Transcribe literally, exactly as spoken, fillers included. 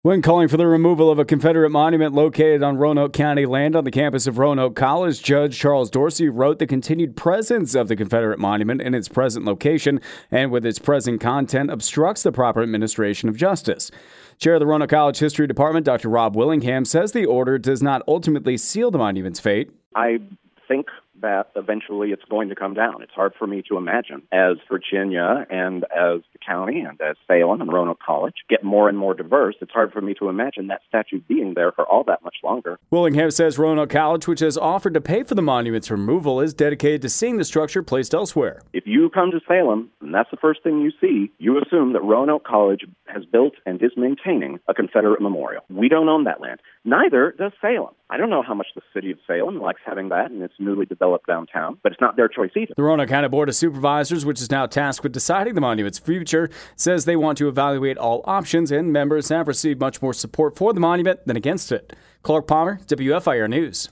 When calling for the removal of a Confederate monument located on Roanoke County land on the campus of Roanoke College, Judge Charles Dorsey wrote the continued presence of the Confederate monument in its present location and with its present content obstructs the proper administration of justice. Chair of the Roanoke College History Department, Doctor Rob Willingham, says the order does not ultimately seal the monument's fate. I think that eventually it's going to come down. It's hard for me to imagine as Virginia and as the county and as Salem and Roanoke College get more and more diverse. It's hard for me to imagine that statue being there for all that much longer. Willingham says Roanoke College, which has offered to pay for the monument's removal, is dedicated to seeing the structure placed elsewhere. If you come to Salem and that's the first thing you see, you assume that Roanoke College has built and is maintaining a Confederate memorial. We don't own that land. Neither does Salem. I don't know how much the city of Salem likes having that in its newly developed downtown, but it's not their choice either. The Roanoke County Board of Supervisors, which is now tasked with deciding the monument's future, says they want to evaluate all options, and members have received much more support for the monument than against it. Clark Palmer, W F I R News.